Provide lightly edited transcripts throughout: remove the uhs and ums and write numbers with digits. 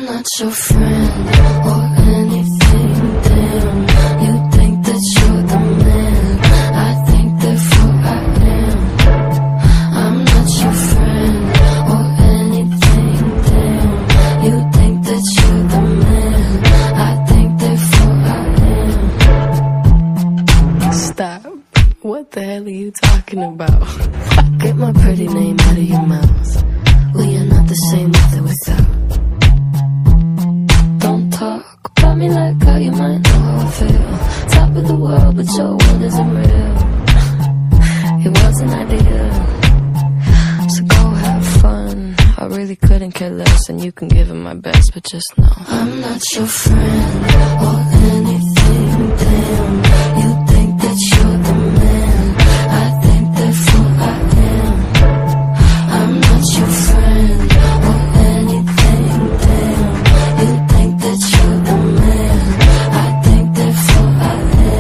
I'm not your friend or anything, damn. You think that you're the man, I think therefore I am. I'm not your friend or anything, damn. You think that you're the man, I think therefore I am. Stop. What the hell are you talking about? Get my pretty name out of your mouth. We are not the same with or without. Don't talk about me like how you might know how I feel. Top of the world, but your world isn't real. It wasn't ideal. So go have fun. I really couldn't care less, and you can give it my best, but just know I'm not your friend or anything, damn. You think that you're the man, I think therefore I am. I'm not your friend or anything, damn. You think that you're the man, I think therefore I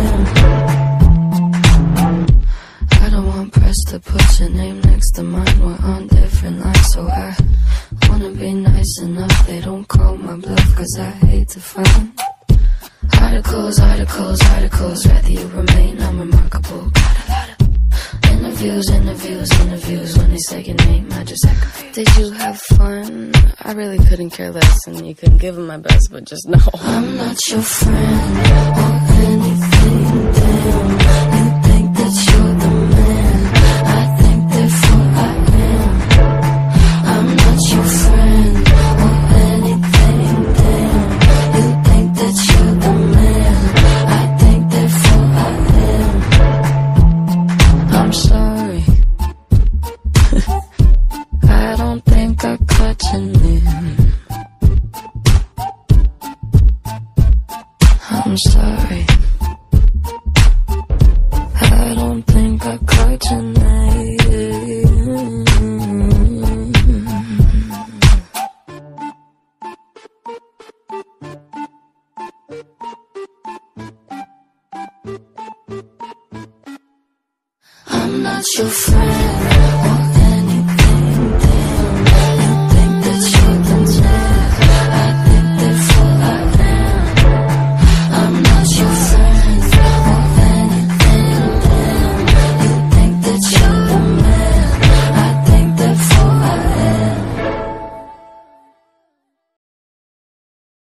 am. I don't want press to put your name next to mine. We're on different lines, so I wanna be nice enough they don't call my bluff, cause I hate to find articles, rather you remain unremarkable. Got a lot of interviews, when they say your name, I just act confused. Did you have fun? I really couldn't care less, and you couldn't give it my best, but just know I'm not your friend or anything, damn. You think that you're the man, I think therefore I am. I'm not your friend or anything, damn. You think that you're the man, I think therefore I am. I'm sorry. I don't think I caught your name. I'm sorry. I don't think I caught your name. I'm not your friend